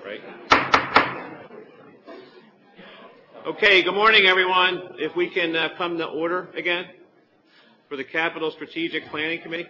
right? Okay, good morning, everyone. If we can come to order again for the Capital Strategic Planning Committee.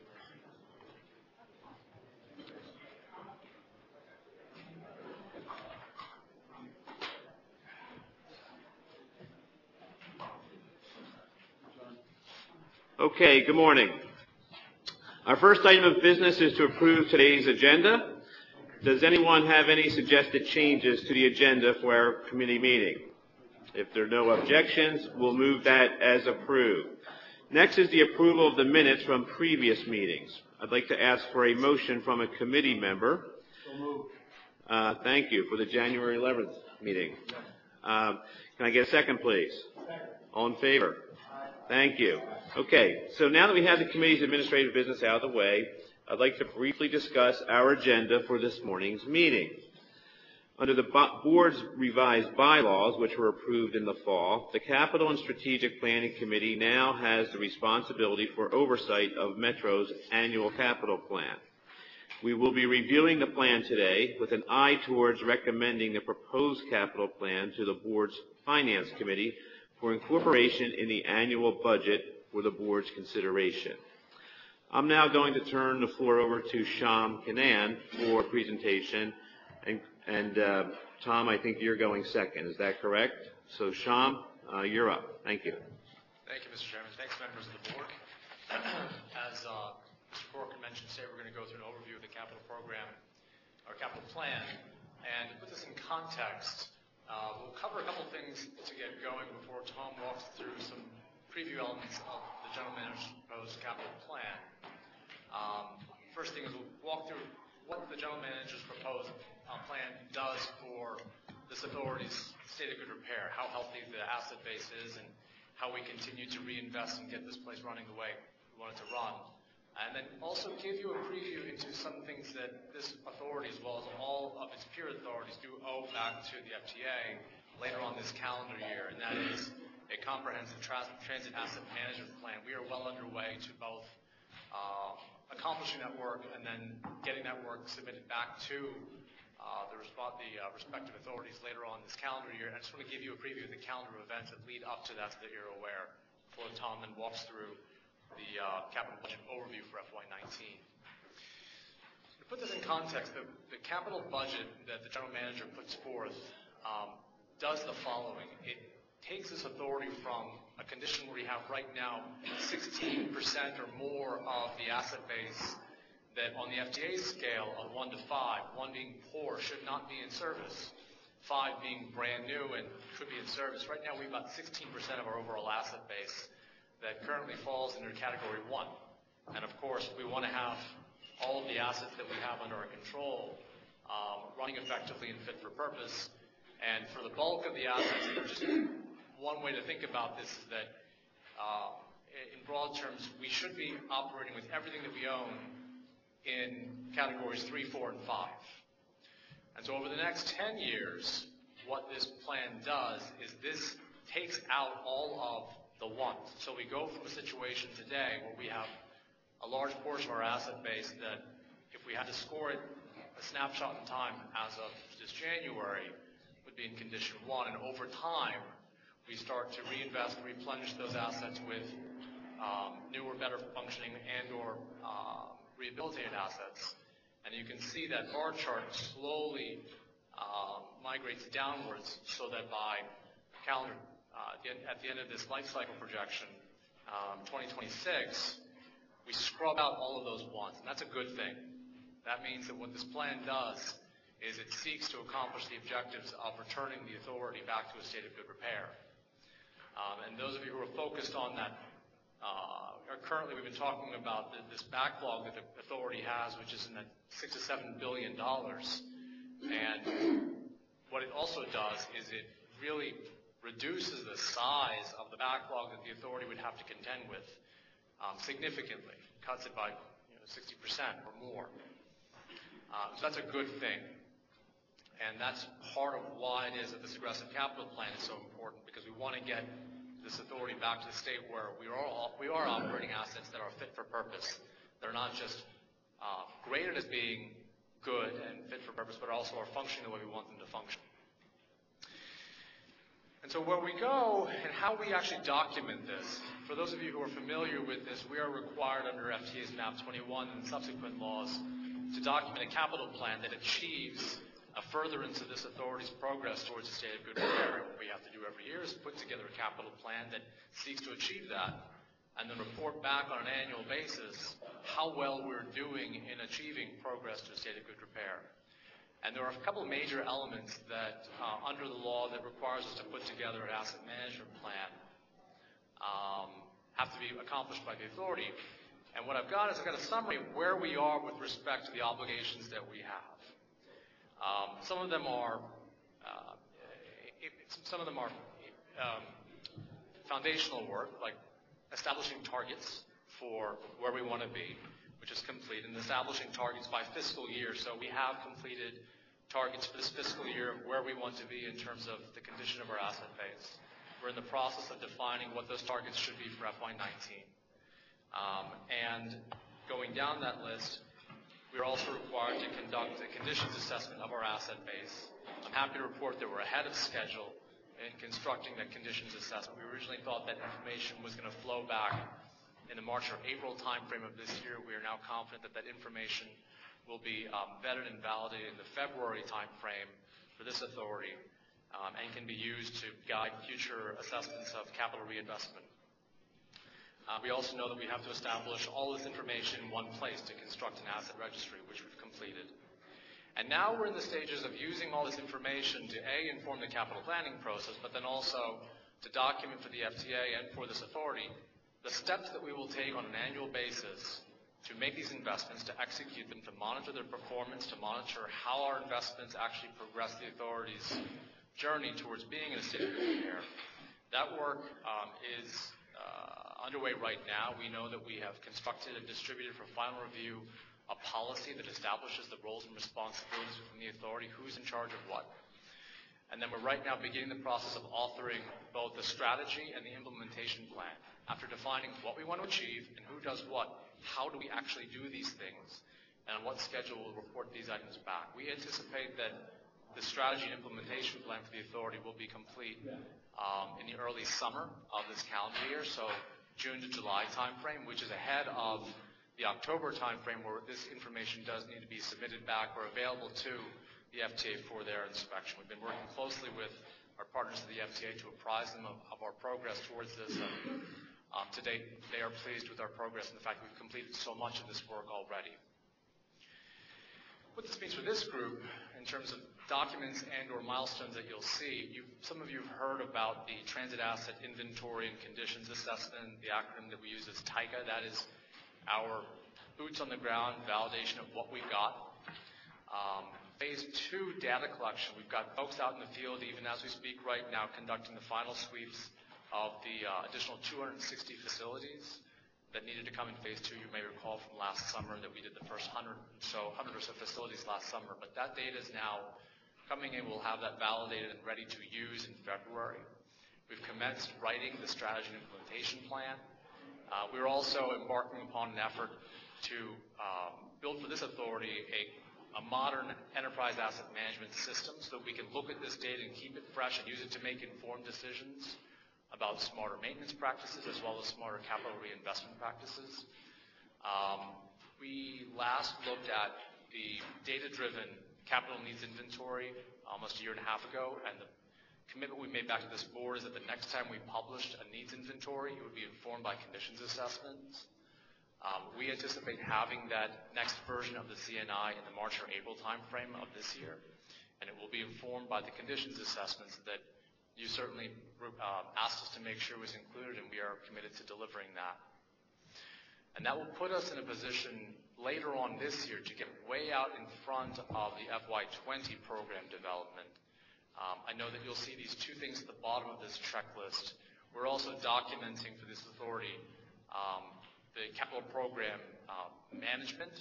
Okay, good morning. Our first item of business is to approve today's agenda. Does anyone have any suggested changes to the agenda for our committee meeting? If there are no objections, we'll move that as approved. Next is the approval of the minutes from previous meetings. I'd like to ask for a motion from a committee member. So moved. Thank you, for the January 11th meeting. Can I get a second, please? Second. All in favor? Thank you. Okay, so now that we have the committee's administrative business out of the way, I'd like to briefly discuss our agenda for this morning's meeting. Under the board's revised bylaws, which were approved in the fall, the Capital and Strategic Planning Committee now has the responsibility for oversight of Metro's annual capital plan. We will be reviewing the plan today with an eye towards recommending the proposed capital plan to the board's Finance Committee for incorporation in the annual budget for the board's consideration. I'm now going to turn the floor over to Sham Kanan for a presentation, and Tom, I think you're going second. Is that correct? So Sham, you're up. Thank you. Thank you, Mr. Chairman. Thanks, members of the board. As Mr. Corcoran mentioned today, we're going to go through an overview of the capital program, our capital plan, and to put this in context, we'll cover a couple things to get going before Tom walks through some preview elements of the general manager's proposed capital plan. First thing is we'll walk through what the general manager's proposed plan does for this authority's state of good repair, how healthy the asset base is, and how we continue to reinvest and get this place running the way we want it to run. And then also give you a preview into some things that this authority, as well as all of its peer authorities, do owe back to the FTA later on this calendar year, and that is a comprehensive transit asset management plan. We are well underway to both accomplishing that work and then getting that work submitted back to the respective authorities later on this calendar year. And I just want to give you a preview of the calendar of events that lead up to that so that you're aware before Tom then walks through the capital budget overview for FY19. To put this in context, the capital budget that the general manager puts forth does the following. It takes this authority from a condition where we have right now 16% or more of the asset base that on the FTA scale of 1 to 5, 1 being poor, should not be in service, 5 being brand new and should be in service. Right now we have about 16% of our overall asset base that currently falls under category 1. And of course we want to have all of the assets that we have under our control running effectively and fit for purpose. And for the bulk of the assets, just one way to think about this is that in broad terms, we should be operating with everything that we own in categories 3, 4, and 5. And so over the next 10 years, what this plan does is this takes out all of the ones. So we go from a situation today where we have a large portion of our asset base that if we had to score it a snapshot in time as of this January would be in condition 1. And over time, we start to reinvest, replenish those assets with newer, better functioning and or rehabilitated assets. And you can see that bar chart slowly migrates downwards so that by calendar, at the end of this life cycle projection, 2026, we scrub out all of those ones. And that's a good thing. That means that what this plan does is it seeks to accomplish the objectives of returning the authority back to a state of good repair. And those of you who are focused on that, currently we've been talking about this backlog that the authority has, which is in that $6 to $7 billion. And what it also does is it really reduces the size of the backlog that the authority would have to contend with significantly, cuts it by 60% or more. So that's a good thing. And that's part of why it is that this aggressive capital plan is so important, because we want to get this authority back to the state where we are operating assets that are fit for purpose. They're not just graded as being good and fit for purpose, but also are functioning the way we want them to function. And so where we go and how we actually document this, for those of you who are familiar with this, we are required under FTA's MAP 21 and subsequent laws to document a capital plan that achieves a furtherance of this authority's progress towards a state of good repair. What we have to do every year is put together a capital plan that seeks to achieve that, and then report back on an annual basis how well we're doing in achieving progress to a state of good repair. And there are a couple of major elements that, under the law, that requires us to put together an asset management plan, have to be accomplished by the authority. And what I've got is I've got a summary of where we are with respect to the obligations that we have. Some of them are foundational work, like establishing targets for where we want to be, which is complete, and establishing targets by fiscal year. So we have completed targets for this fiscal year of where we want to be in terms of the condition of our asset base. We're in the process of defining what those targets should be for FY19. And going down that list, we're also required to conduct a conditions assessment of our asset base. I'm happy to report that we're ahead of schedule in constructing that conditions assessment. We originally thought that information was going to flow back in the March or April timeframe of this year. We are now confident that that information will be vetted and validated in the February timeframe for this authority, and can be used to guide future assessments of capital reinvestment. We also know that we have to establish all this information in one place to construct an asset registry, which we've completed. And now we're in the stages of using all this information to inform the capital planning process, but then also to document for the FTA and for this authority the steps that we will take on an annual basis to make these investments, to execute them, to monitor their performance, to monitor how our investments actually progress the authority's journey towards being in a state of good repair. That work is underway right now. We know that we have constructed and distributed for final review a policy that establishes the roles and responsibilities within the authority, who's in charge of what. And then we're right now beginning the process of authoring both the strategy and the implementation plan. After defining what we want to achieve and who does what, how do we actually do these things, and on what schedule we'll report these items back. We anticipate that the strategy and implementation plan for the authority will be complete in the early summer of this calendar year, so June to July timeframe, which is ahead of the October timeframe where this information does need to be submitted back or available to the FTA for their inspection. We've been working closely with our partners at the FTA to apprise them of our progress towards this. To date, they are pleased with our progress and the fact that we've completed so much of this work already. What this means for this group, in terms of documents and or milestones that you'll see, some of you have heard about the Transit Asset Inventory and Conditions Assessment, the acronym that we use is TICA. That is our boots on the ground validation of what we've got. Phase 2 data collection, we've got folks out in the field, even as we speak right now, conducting the final sweeps of the additional 260 facilities that needed to come in Phase 2. You may recall from last summer that we did the first 100 or so facilities last summer, but that data is now coming in. We'll have that validated and ready to use in February. We've commenced writing the strategy and implementation plan. We're also embarking upon an effort to build for this authority a modern enterprise asset management system so that we can look at this data and keep it fresh and use it to make informed decisions about smarter maintenance practices as well as smarter capital reinvestment practices. We last looked at the data-driven capital needs inventory almost a year and a half ago, and the commitment we made back to this board is that the next time we published a needs inventory, it would be informed by conditions assessments. We anticipate having that next version of the CNI in the March or April timeframe of this year, and it will be informed by the conditions assessments that you certainly asked us to make sure was included, and we are committed to delivering that. And that will put us in a position later on this year to get way out in front of the FY20 program development. I know that you'll see these two things at the bottom of this checklist. We're also documenting for this authority the capital program management,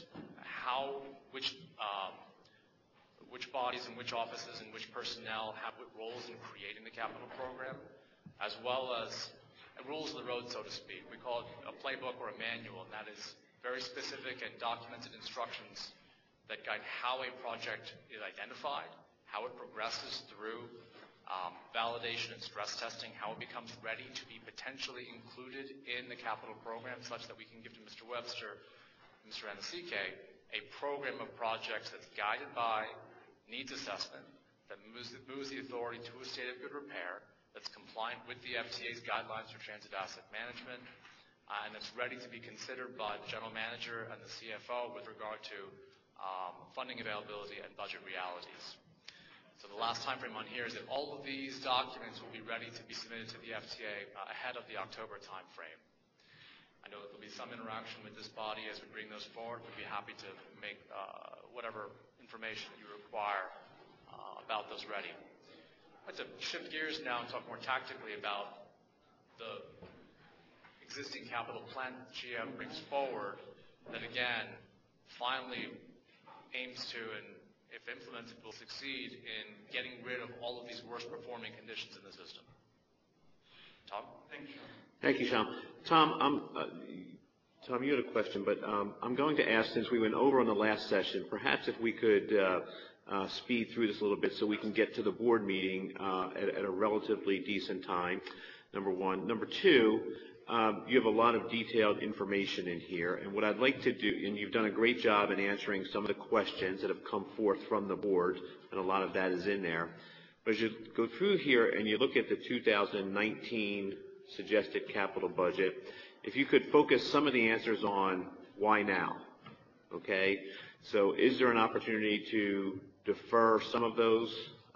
which bodies and which offices and which personnel have what roles in creating the capital program, as well as rules of the road, so to speak. We call it a playbook or a manual, and that is very specific and documented instructions that guide how a project is identified, how it progresses through validation and stress testing, how it becomes ready to be potentially included in the capital program, such that we can give to Mr. Webster, Mr. Anasike, a program of projects that's guided by needs assessment, that moves the authority to a state of good repair, that's compliant with the FTA's guidelines for transit asset management, and that's ready to be considered by the general manager and the CFO with regard to funding availability and budget realities. So the last time frame on here is that all of these documents will be ready to be submitted to the FTA ahead of the October time frame. I know that there'll be some interaction with this body as we bring those forward. We'd be happy to make whatever information you require about those ready. I'd like to shift gears now and talk more tactically about the existing capital plan that GM brings forward that, again, finally aims to, and if implemented, will succeed in getting rid of all of these worst performing conditions in the system. Tom? Thank you. Thank you, Tom. Tom, you had a question, but I'm going to ask, since we went over on the last session, perhaps if we could speed through this a little bit so we can get to the board meeting at a relatively decent time, number one. Number two, you have a lot of detailed information in here, and what I'd like to do, and you've done a great job in answering some of the questions that have come forth from the board, and a lot of that is in there. But as you go through here and you look at the 2019 suggested capital budget, if you could focus some of the answers on why now, okay? So is there an opportunity to defer some of those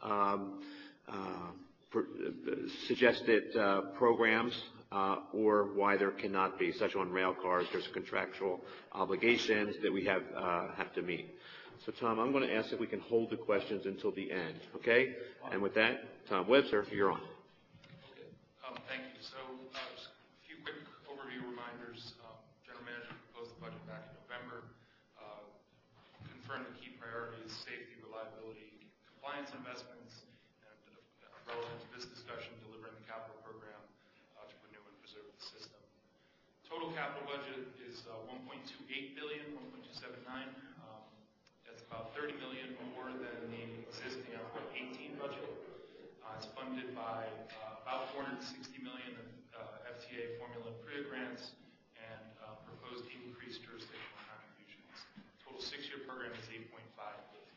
suggested programs, or why there cannot be, such on rail cars? There's contractual obligations that we have to meet. So, Tom, I'm going to ask if we can hold the questions until the end, okay? And with that, Tom Webster, you're on. Okay. Thank you. So, just a few quick overview reminders. General Manager proposed the budget back in November, confirmed the key priorities: safety, reliability, compliance investments, and relevant to this discussion, delivering the capital program to renew and preserve the system. Total capital budget is $1.28 billion, $1.279. That's about $30 million more than the existing FY18 budget. It's funded by about $460 million of FTA formula and PREA grants and proposed increased jurisdictional contributions. Total 6-year program is $8.5 billion.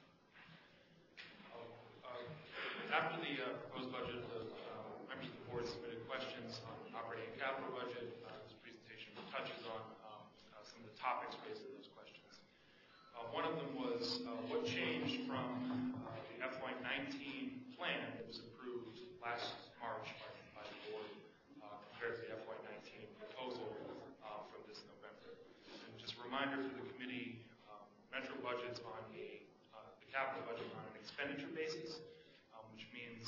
After the proposed budget, the members of the board submitted questions on the operating and capital budget. This presentation touches on some of the topics raised in those questions. One of them was what changed from the FY19 plan that was approved last March by the board compared to the FY19 proposal from this November. And just a reminder for the committee, Metro budgets on the capital budget on an expenditure basis, which means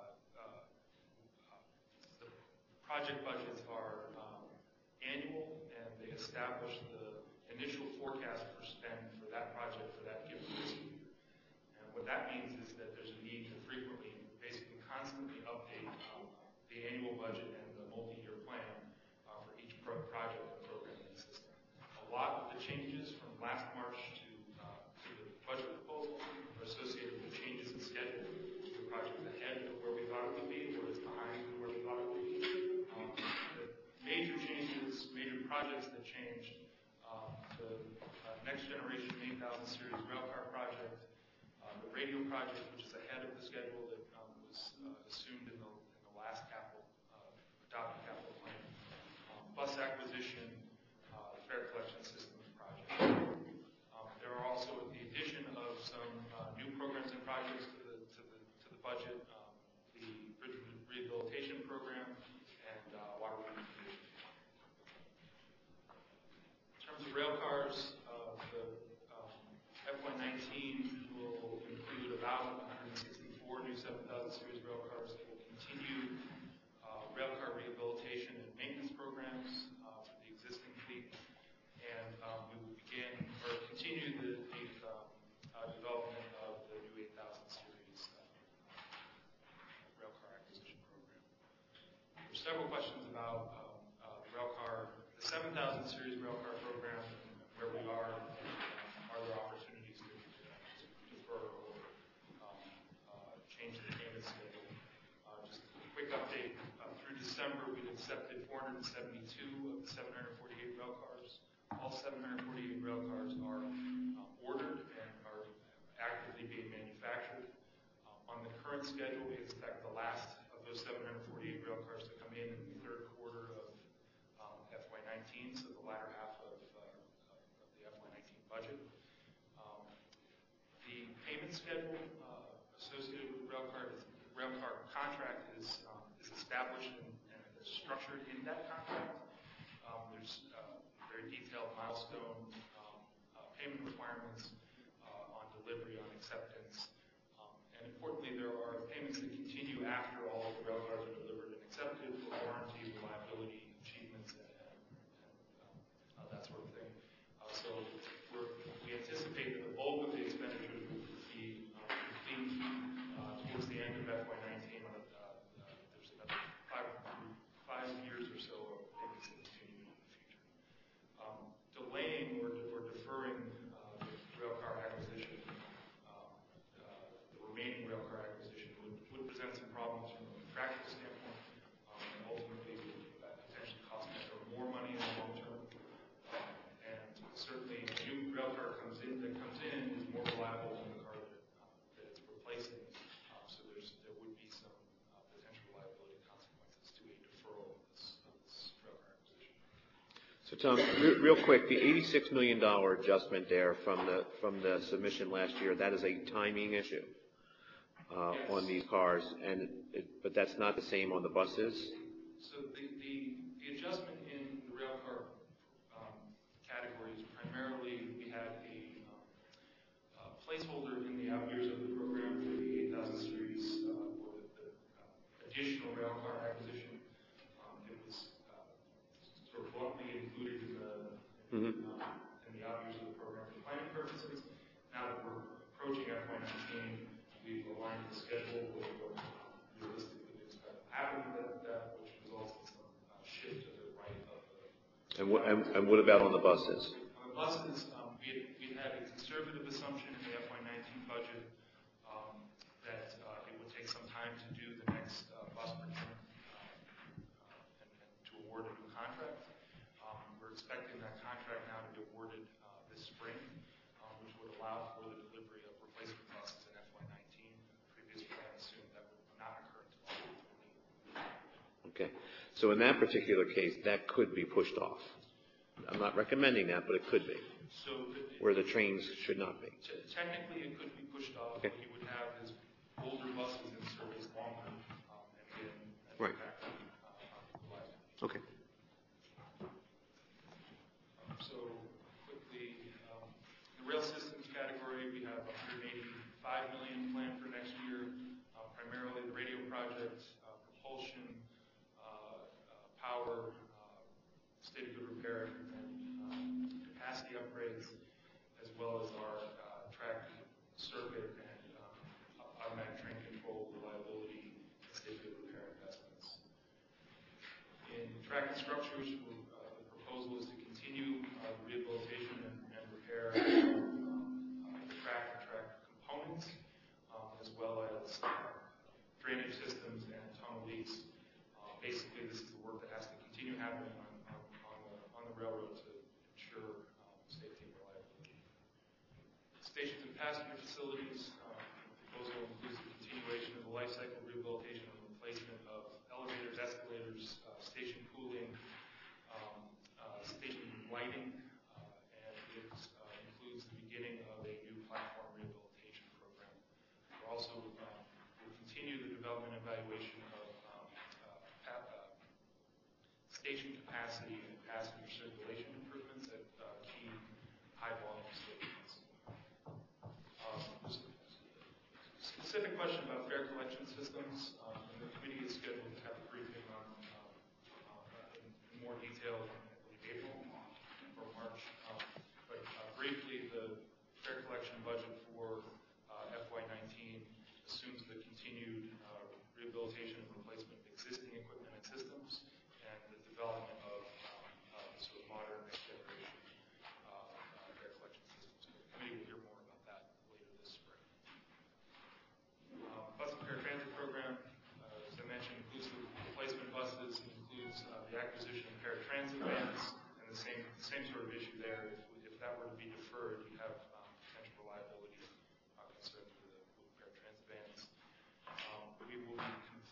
the project budgets are annual, and they establish the initial forecast for spend for that project for that given year. And what that means is that there's a need to frequently, basically constantly update the annual budget and the multi-year plan for each project and program in the system. A lot of the changes from last March to the budget proposal are associated with changes in schedule. The project ahead of where we thought it would be, or it's behind where we thought it would be. The major changes, major projects that changed, the next generation 8000 series railcar project, the radio project, which is ahead of the schedule that was assumed in the last adopted capital plan, bus acquisition, the fare collection systems project. There are also the addition of some new programs and projects to the budget, the bridge rehabilitation program, and water remediation. In terms of rail cars, the FY19 will include about 164 new 7000 series rail cars that will continue rail car rehabilitation and maintenance programs for the existing fleet, and we will begin or continue the development of the new 8000 series rail car acquisition program. There are several questions about the 7000 series rail car program, and where we are, and are there opportunities to 472 of the 748 rail cars. All 748 rail cars are ordered and are actively being manufactured. On the current schedule, we expect the last of those 748 rail cars to come in the third quarter of FY19, so the latter half of the FY19 budget. The payment schedule associated with the rail car contract is established and structured in that contract. There's very detailed milestone payment requirements on delivery, on acceptance. And importantly, there are payments that continue after all of the rail cars are delivered and accepted for warranty, reliability, achievements, and that sort of thing. So we anticipate that the bulk of the expenditures will be complete towards the end of FY19. There's another five years or so of payments that continue in the future. Delaying or deferring the rail car acquisition, the remaining rail car acquisition would present some problems from a contractual standpoint, and ultimately would potentially cost Metro more money in the long term. And certainly, a new rail car that comes in is more reliable than the car that it's replacing. So there would be some potential liability consequences to a deferral of this rail car acquisition. So Tom, real quick, the $86 million adjustment there from the submission last year, that is a timing issue Yes. on these cars, but that's not the same on the buses? So the adjustment in the rail car category is primarily we had a placeholder in the out years of the program for the 8,000 series for the additional rail car acquisition. It was sort of bluntly included in the out years of the program for planning purposes. Now that we're approaching FY19, we've aligned the schedule with what realistically we expect to happen with that, which results in some shift to the right of the. And what about on the buses? On the buses, we had a conservative assumption in the FY19 budget that it would take some time to do the next bus procurement and to award a new contract. We're expecting that contract now to be awarded this spring, which would allow for the delivery of replacement buses in FY19. The previous plan assumed that would not occur until 2020. Okay. So in that particular case, that could be pushed off. I'm not recommending that, but it could be. So where the trains should not be. Technically, it could be pushed off. Okay. What you would have is older buses in service longer, and again, Right. impact on reliability. Okay. So quickly, the rail systems category, we have $185 million planned for next year, primarily the radio project, propulsion, power, state of good repair, and capacity upgrades, as well as our track circuit and automatic train control, reliability, and state of good repair investments. In track and structures, the proposal is to continue rehabilitation and repair track and track components, as well as drainage systems and tunnel leaks. Basically, this is the work that has to continue happening on the railroad to ensure safety and reliability. Stations and passenger facilities, the proposal includes the continuation of the life cycle rehabilitation and replacement of elevators, escalators, station cooling, station lighting, and it includes the beginning of a new platform rehabilitation program. We're also will continue the development and evaluation of station capacity and passenger circulation improvements at key high-volume stations. Specific question about fare collection systems, and the committee is scheduled to have a briefing on in more detail in April or March. But briefly, the fare collection budget for FY19 assumes the continued rehabilitation and replacement of existing equipment and systems, and the development of sort of modern next generation fare collection systems. So the committee will hear more about that later this spring. Bus repair transit program, as I mentioned, includes the replacement buses, includes the acquisition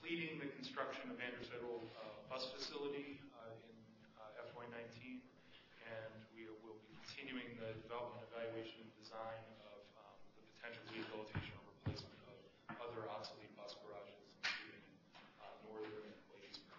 completing the construction of Andrews Federal bus facility in FY19, and we will be continuing the development, evaluation, and design of the potential rehabilitation or replacement of other obsolete bus garages, including Northern and Ladysburg.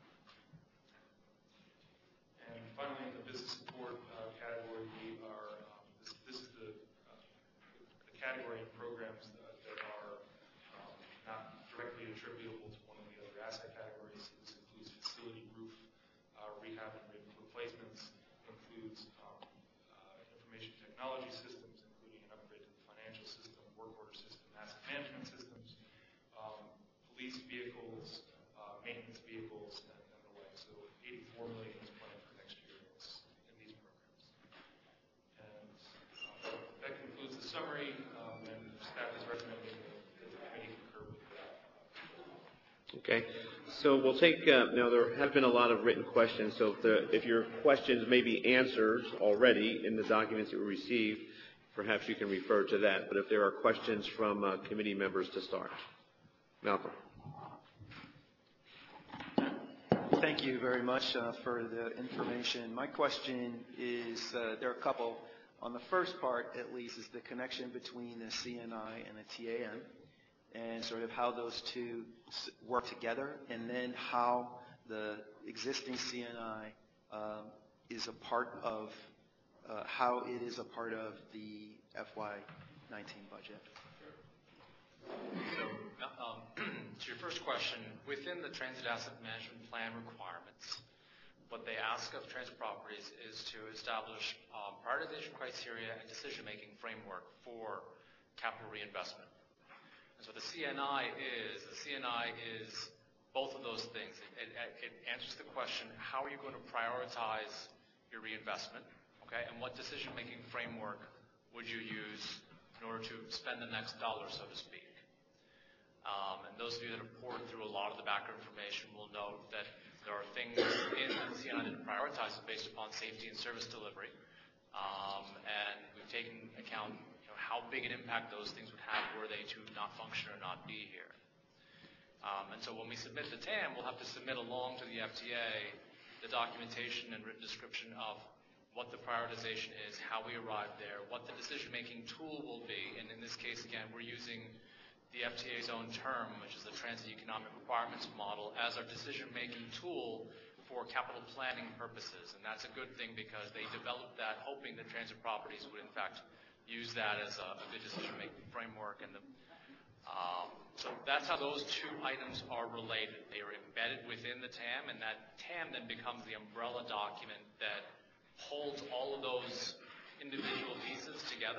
And finally, in the business support category, we are this is the category of programs that are not directly attributable to one of the other asset categories. This includes facility roof rehab and replacements, includes information technology systems, including an upgrade to the financial system, work order system, asset management systems, police vehicles, maintenance vehicles, and the like. So $84 million is planned for next year in these programs. And that concludes the summary, and staff is recommending that the committee concur with that. Okay. So we'll take, now there have been a lot of written questions, so if your questions may be answered already in the documents that we received, perhaps you can refer to that. But if there are questions from committee members to start. Malcolm. Thank you very much for the information. My question is, there are a couple. On the first part, at least, is the connection between the CNI and the TAM, and sort of how those two work together, and then how the existing CNI is a part of, how it is a part of the FY19 budget. To your first question, within the Transit Asset Management Plan requirements, what they ask of transit properties is to establish prioritization criteria and decision-making framework for capital reinvestment. And so the CNI is both of those things. It answers the question, how are you going to prioritize your reinvestment, okay? And what decision-making framework would you use in order to spend the next dollar, so to speak? And those of you that have poured through a lot of the background information will note that there are things in the CNI that prioritize based upon safety and service delivery. And we've taken account how big an impact those things would have were they to not function or not be here. And so when we submit the TAM, we'll have to submit along to the FTA the documentation and written description of what the prioritization is, how we arrive there, what the decision-making tool will be. And in this case, again, we're using the FTA's own term, which is the Transit Economic Requirements Model, as our decision-making tool for capital planning purposes. And that's a good thing because they developed that hoping that transit properties would, in fact, use that as a good decision-making framework. And so that's how those two items are related. They are embedded within the TAM, and that TAM then becomes the umbrella document that holds all of those individual pieces together.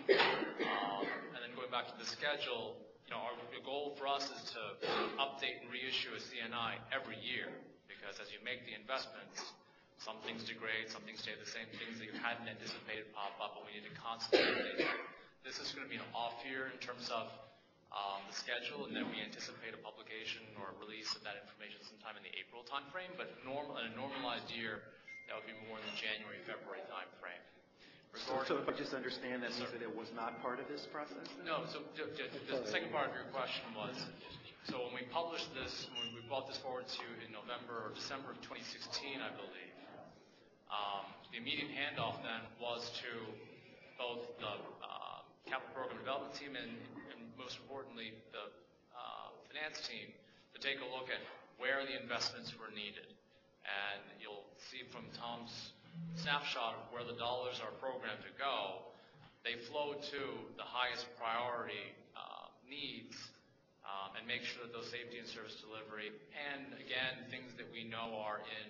And then going back to the schedule, the goal for us is to update and reissue a CNI every year, because as you make the investments, some things degrade, some things stay the same, things that you hadn't anticipated pop up, and we need to constantly update that. This is going to be an off year in terms of the schedule, and then we anticipate a publication or a release of that information sometime in the April timeframe, but in a normalized year, that would be more in the January, February timeframe. So if I just understand, that means that it was not part of this process? No, so the second part of your question was, so when we published this, when we brought this forward to you in November or December of 2016, I believe, the immediate handoff then was to both the capital program development team and most importantly, the finance team to take a look at where the investments were needed. And you'll see from Tom's snapshot of where the dollars are programmed to go, they flow to the highest priority needs and make sure that those safety and service delivery and, again, things that we know are in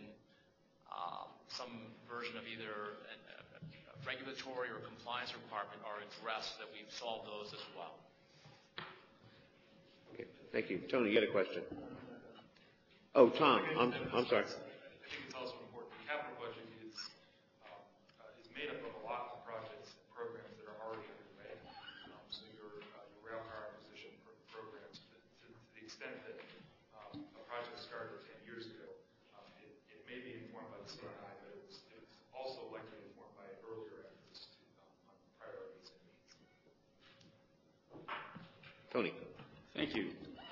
some version of either a regulatory or compliance requirement are addressed, that we've solved those as well. Okay, thank you. Tony, you had a question? Oh, Tom, I'm sorry. I think it's also important. The capital budget is made up of a lot of projects and programs that are already underway. So your rail car acquisition programs, to the extent that a project started 10 years ago, it may be informed by the CNI, but it's also likely informed by earlier efforts on priorities and needs. Tony. Thank you.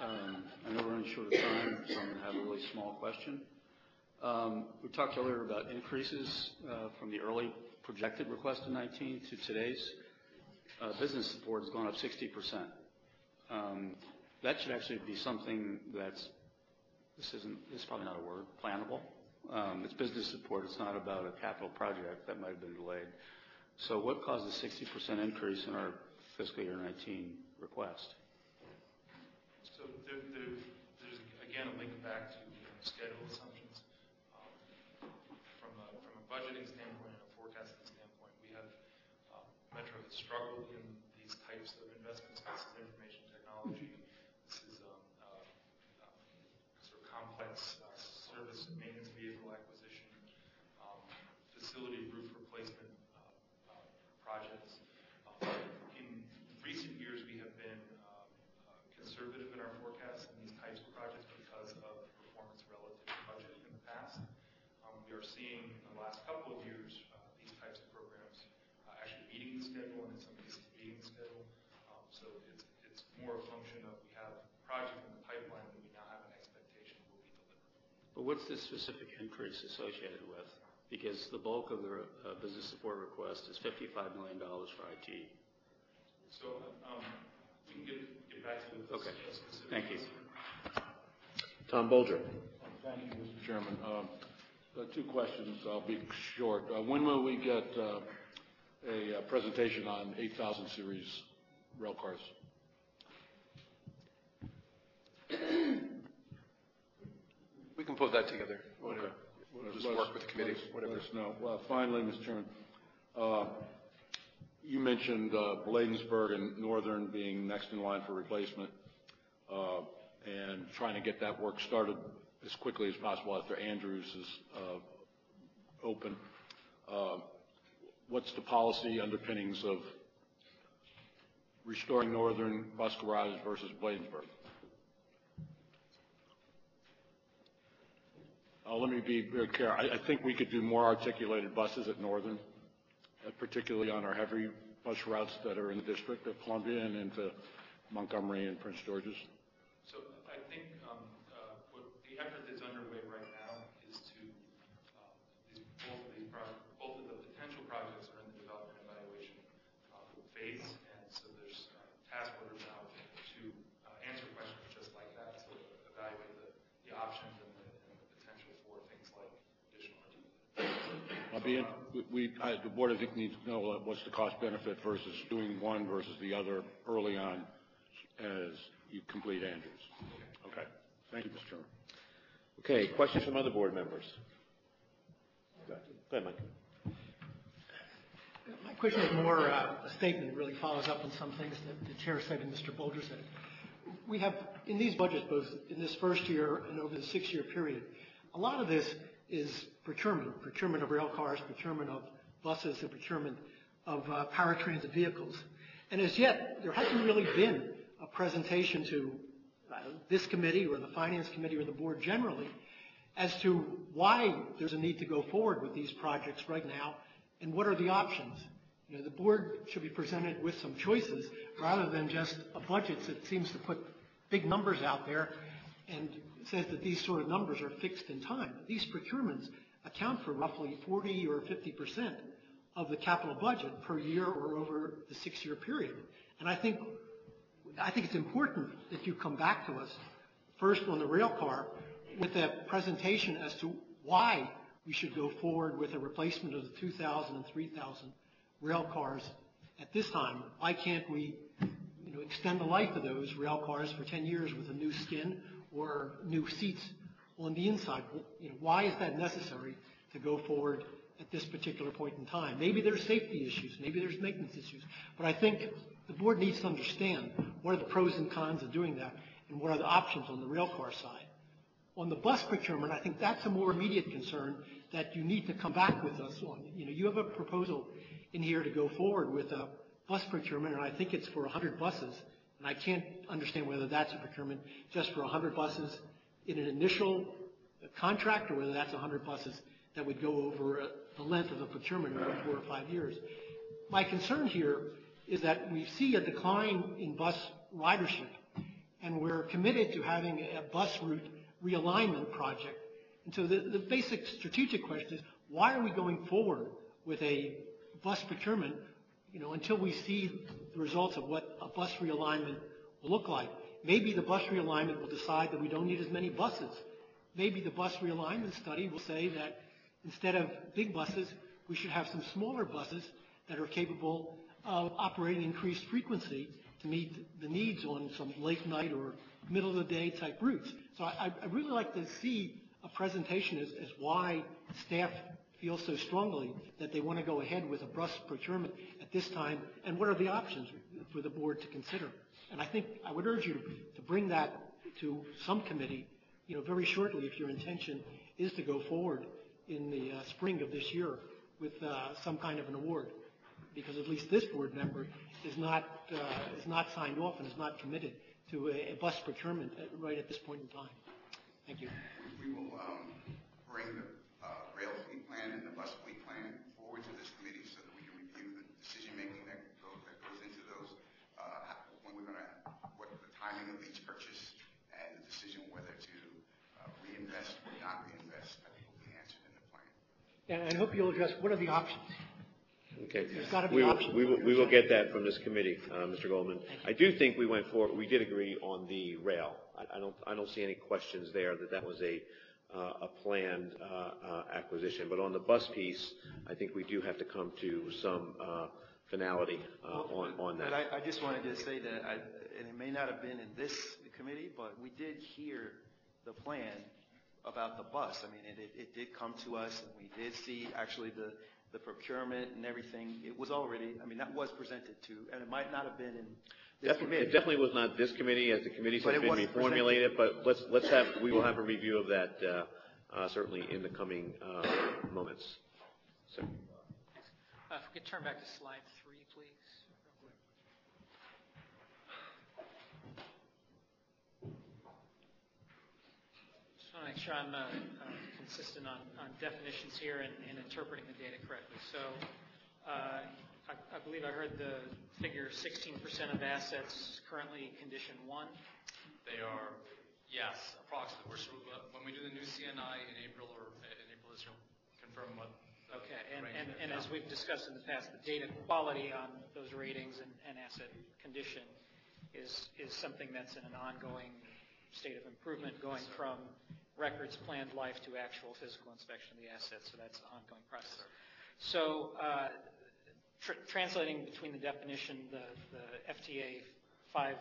I know we're running short of time, so I'm going to have a really small question. We talked earlier about increases from the early projected request in 19 to today's. Business support has gone up 60%. That should actually be something that's, this is probably not a word, plannable. It's business support. It's not about a capital project that might have been delayed. So what caused the 60% increase in our fiscal year 19 request? So there's, again, a link back to schedule assumptions. From a budgeting standpoint and a forecasting standpoint, we have, Metro has struggled in these types of investments. This is information technology. This is sort of complex service and maintenance vehicle acquisition, facility roof replacement projects. In recent years, we have been conservative in our forecasts in these types of projects because of performance relative to budget in the past. We are seeing in the last couple of years these types of programs actually meeting the schedule and in some cases beating the schedule. So it's more a function of we have projects in the pipeline that we now have an expectation will be delivered. But what's the specific increase associated with? Because the bulk of the business support request is $55 million for IT. So we can get back to the specific. Thank you. Tom Bolger. Thank you, Mr. Chairman. Two questions. I'll be short. When will we get a presentation on 8000 series rail cars? We can put that together. Okay. We'll just work with the committee. Whatever. Let us know. Well, finally, Mr. Chairman, you mentioned Bladensburg and Northern being next in line for replacement and trying to get that work started as quickly as possible after Andrews is open. What's the policy underpinnings of restoring Northern bus garage versus Bladensburg? Let me be very clear. I think we could do more articulated buses at Northern, particularly on our heavy bus routes that are in the District of Columbia and into Montgomery and Prince George's. So I think what the effort that's underway right now is to both of the potential projects are in the development evaluation phase, and so there's task orders now to answer questions just like that, so evaluate the options and the potential for things like additional The board, I think, needs to know what's the cost benefit versus doing one versus the other early on as you complete Andrews. Okay. Thank you, Mr. Chairman. Okay, questions from other board members? Go ahead, Mike. My question is more a statement. It really follows up on some things that the chair said and Mr. Bolger said. We have, in these budgets, both in this first year and over the 6-year period, a lot of this is procurement of rail cars, procurement of buses, and procurement of paratransit vehicles. And as yet, there hasn't really been a presentation to this committee or the finance committee or the board generally as to why there's a need to go forward with these projects right now and what are the options. You know, the board should be presented with some choices rather than just a budget that seems to put big numbers out there and says that these sort of numbers are fixed in time. These procurements account for roughly 40 or 50% of the capital budget per year or over the 6-year period. And I think it's important that you come back to us first on the rail car with a presentation as to why we should go forward with a replacement of the 2,000 and 3,000 rail cars at this time. Why can't we, extend the life of those rail cars for 10 years with a new skin or new seats on the inside? Why is that necessary to go forward at this particular point in time? Maybe there's safety issues, maybe there's maintenance issues, but I think the board needs to understand what are the pros and cons of doing that and what are the options on the rail car side. On the bus procurement, I think that's a more immediate concern that you need to come back with us on. You have a proposal in here to go forward with a bus procurement, and I think it's for 100 buses, and I can't understand whether that's a procurement just for 100 buses in an initial contract or whether that's 100 buses that would go over the length of the procurement over 4 or 5 years. My concern here is that we see a decline in bus ridership, and we're committed to having a bus route realignment project. And so the basic strategic question is, why are we going forward with a bus procurement, until we see the results of what a bus realignment will look like? Maybe the bus realignment will decide that we don't need as many buses. Maybe the bus realignment study will say that instead of big buses, we should have some smaller buses that are capable of operating increased frequency to meet the needs on some late night or middle of the day type routes. So I'd really like to see a presentation as why staff feels so strongly that they want to go ahead with a bus procurement at this time, and what are the options for the board to consider. And I think I would urge you to bring that to some committee, very shortly, if your intention is to go forward in the spring of this year with some kind of an award, because at least this board member is not signed off and is not committed to a bus procurement right at this point in time. Thank you. We will bring the rail fleet plan and the bus fleet plan forward to this committee so that we can review the decision making that goes into those, when we're going to, what the timing of each purchase and the decision whether to reinvest or not reinvest, I think will be answered in the plan. And I hope you'll address what are the options. Okay. There's got to be options. We will get that from this committee, Mr. Goldman. I do think we went forward. We did agree on the rail. I don't see any questions there that was a planned acquisition. But on the bus piece, I think we do have to come to some finality on that. But I just wanted to say that, and it may not have been in this committee, but we did hear the plan about the bus. I mean, it did come to us, and we did see actually the procurement and everything. It was already, that was presented to, and it might not have been in this committee. It definitely was not this committee, as the committees have been reformulated, but we will have a review of that certainly in the coming moments. So. If we could turn back to slide 3, please. Just want to make sure I'm consistent on definitions here and interpreting the data correctly. So I believe I heard the figure 16% of assets currently condition 1. They are, yes, approximately. When we do the new CNI in April this year, confirm what. Okay, and as we've discussed in the past, the data quality on those ratings and asset condition is something that's in an ongoing state of improvement, going from records, planned life to actual physical inspection of the assets. So that's an ongoing process. So translating between the definition, the FTA five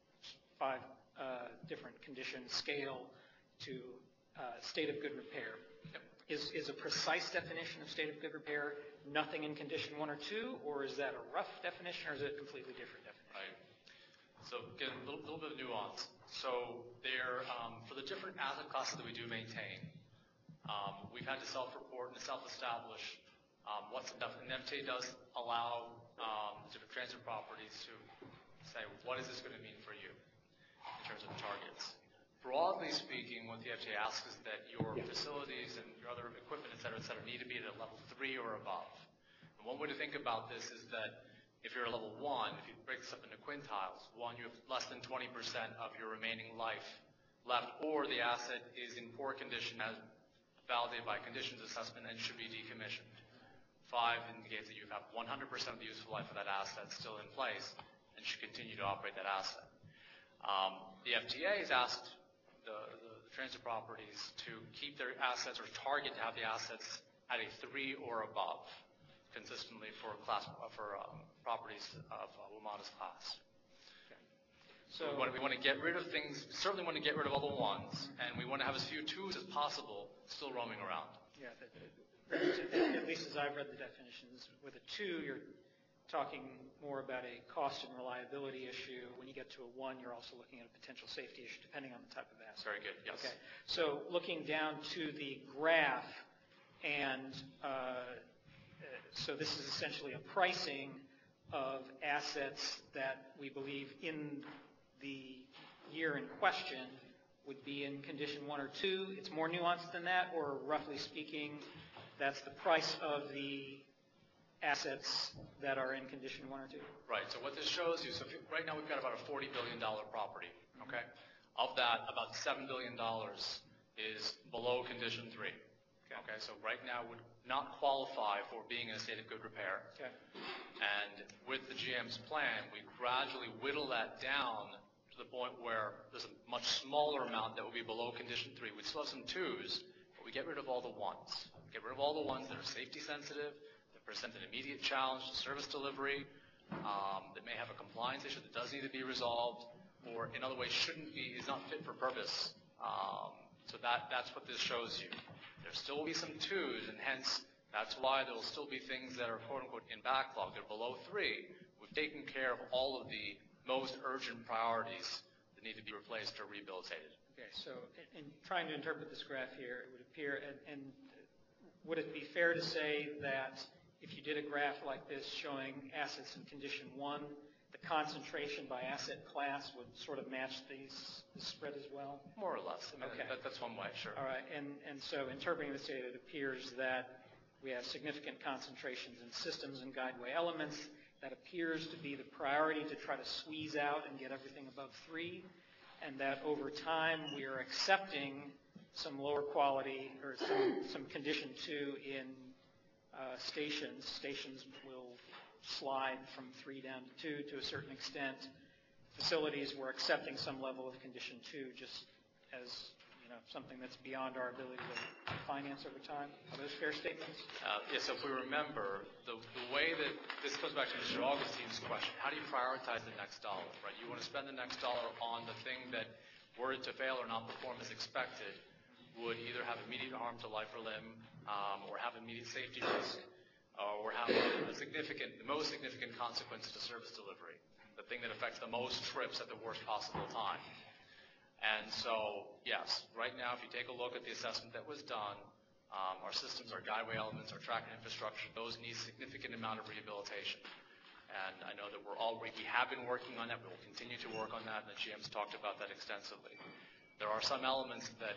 different condition scale to state of good repair. Is a precise definition of state of good repair nothing in condition 1 or 2, or is that a rough definition, or is it a completely different definition? Right. So again, a little bit of nuance. So there, for the different asset classes that we do maintain, we've had to self-report and self-establish what's enough. And the FTA does allow different transit properties to say, what is this going to mean for you in terms of targets? Broadly speaking, what the FTA asks is that your facilities and your other equipment, et cetera, need to be at a level 3 or above. And one way to think about this is that if you're at level 1, if you break this up into quintiles, 1, you have less than 20% of your remaining life left, or the asset is in poor condition as validated by conditions assessment and should be decommissioned. 5 indicates that you have 100% of the useful life of that asset still in place and should continue to operate that asset. The FTA has asked the transit properties to keep their assets or target to have the assets at a 3 or above consistently for properties of WMATA's class. Okay. So we want to get rid of things, certainly want to get rid of all the 1s, and we want to have as few 2s as possible still roaming around. Yeah, at least as I've read the definitions, with a 2, you're talking more about a cost and reliability issue. When you get to a 1, you're also looking at a potential safety issue, depending on the type of asset. Very good, yes. Okay, so looking down to the graph, and so this is essentially a pricing of assets that we believe in the year in question would be in condition 1 or 2. It's more nuanced than that, or roughly speaking, that's the price of the assets that are in condition 1 or 2. Right. So what this shows you, right now we've got about a $40 billion property. Okay. Of that about $7 billion is below condition 3. Okay, so right now would not qualify for being in a state of good repair. Okay. And with the GM's plan, we gradually whittle that down to the point where there's a much smaller amount that will be below condition 3. We still have some 2s, but we get rid of all the 1s. Get rid of all the ones that are safety sensitive, that present an immediate challenge to service delivery, that may have a compliance issue that does need to be resolved, or in other ways is not fit for purpose. So that's what this shows you. There still will be some 2s, and hence that's why there will still be things that are quote-unquote in backlog. They're below 3. We've taken care of all of the most urgent priorities that need to be replaced or rehabilitated. Okay, so in trying to interpret this graph here, it would appear, and would it be fair to say that if you did a graph like this showing assets in condition 1, the concentration by asset class would sort of match the spread as well? More or less. I mean, okay. That's one way, sure. All right, and so interpreting this data, it appears that we have significant concentrations in systems and guideway elements. That appears to be the priority to try to squeeze out and get everything above 3, and that over time we are accepting some lower quality or some condition 2 in stations. Stations will slide from 3 down to 2 to a certain extent. Facilities, we're accepting some level of condition 2 just as something that's beyond our ability to finance over time. Are those fair statements? Yes, so if we remember, the way that this goes back to Mr. Augustine's question, how do you prioritize the next dollar, right? You want to spend the next dollar on the thing that, were it to fail or not perform as expected, would either have immediate harm to life or limb, or have immediate safety risk, or have the most significant consequence to service delivery, the thing that affects the most trips at the worst possible time. And so, yes, right now, if you take a look at the assessment that was done, our systems, our guideway elements, our tracking infrastructure, those need a significant amount of rehabilitation. And I know that we have been working on that. We will continue to work on that, and the GM's talked about that extensively. There are some elements that,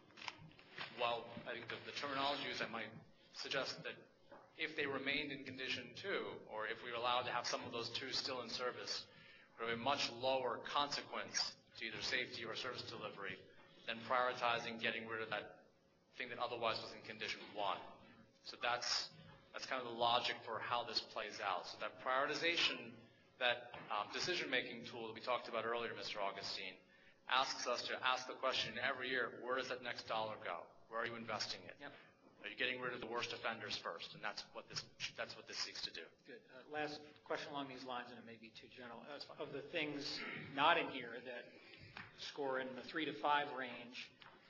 while I think the terminology used, I might suggest that if they remained in condition 2, or if we were allowed to have some of those 2s still in service, there would be a much lower consequence to either safety or service delivery than prioritizing getting rid of that thing that otherwise was in condition 1. So that's kind of the logic for how this plays out. So that prioritization, that decision-making tool that we talked about earlier, Mr. Augustine, asks us to ask the question every year, where does that next dollar go? Where are you investing it? Yep. Are you getting rid of the worst offenders first? And that's what this seeks to do. Good. Last question along these lines, and it may be too general. Of the things not in here that score in the 3 to 5 range,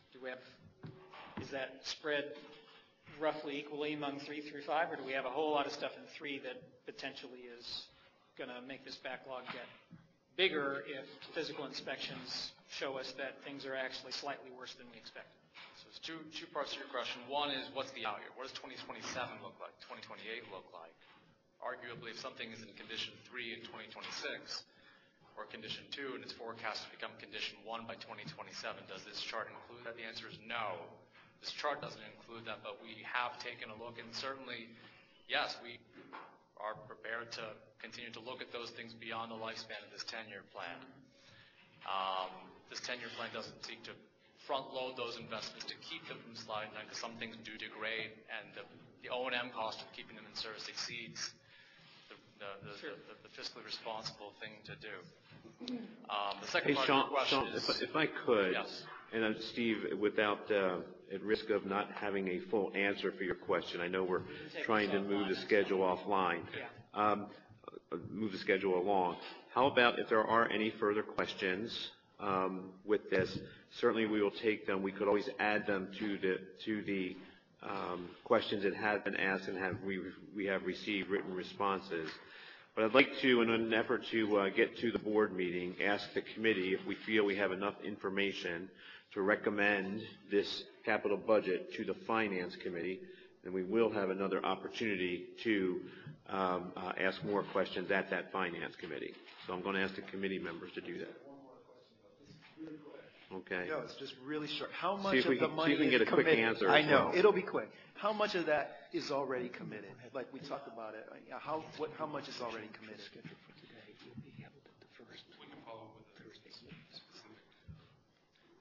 is that spread roughly equally among 3 through 5, or do we have a whole lot of stuff in 3 that potentially is going to make this backlog get bigger if physical inspections show us that things are actually slightly worse than we expected? So there's two parts to your question. One is, what's the out year? What does 2027 look like? 2028 look like? Arguably, if something is in condition 3 in 2026, or condition 2 and it's forecast to become condition 1 by 2027, does this chart include that? The answer is no. This chart doesn't include that, but we have taken a look, and certainly, yes, we are prepared to continue to look at those things beyond the lifespan of this 10-year plan. This 10-year plan doesn't seek to front-load those investments to keep them from sliding down, because some things do degrade, and the O&M cost of keeping them in service exceeds the fiscally responsible thing to do. The second part of your question is... Sean, if I could, yes. And Steve, without at risk of not having a full answer for your question, I know we're trying to move the schedule offline, move the schedule along. How about if there are any further questions with this? Certainly we will take them. We could always add them to the questions that have been asked and we have received written responses. But I'd like to, in an effort to get to the board meeting, ask the committee if we feel we have enough information to recommend this capital budget to the Finance Committee, and we will have another opportunity to ask more questions at that Finance Committee. So I'm going to ask the committee members to do that. Okay. No, it's just really short. How much of the money is committed? See if we can get a quick answer. I know. It'll be quick. How much of that is already committed? Like we talked about it. How much is already committed? We can follow up with the specific.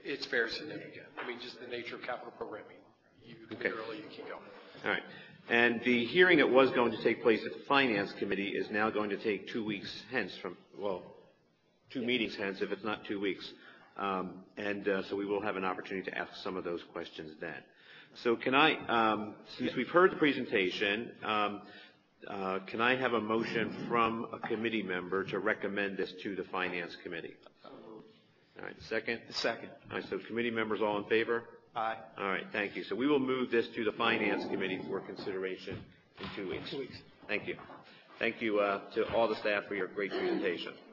It's very significant. I mean, just the nature of capital programming. You can be early, you can go. All right. And the hearing that was going to take place at the Finance Committee is now going to take 2 weeks hence from, well, 2 meetings hence if it's not 2 weeks. So we will have an opportunity to ask some of those questions then. So can I, since we've heard the presentation, can I have a motion from a committee member to recommend this to the Finance Committee? All right, second? Second. All right, so committee members all in favor? Aye. All right, thank you. So we will move this to the Finance Committee for consideration in 2 weeks. 2 weeks. Thank you. Thank you to all the staff for your great presentation.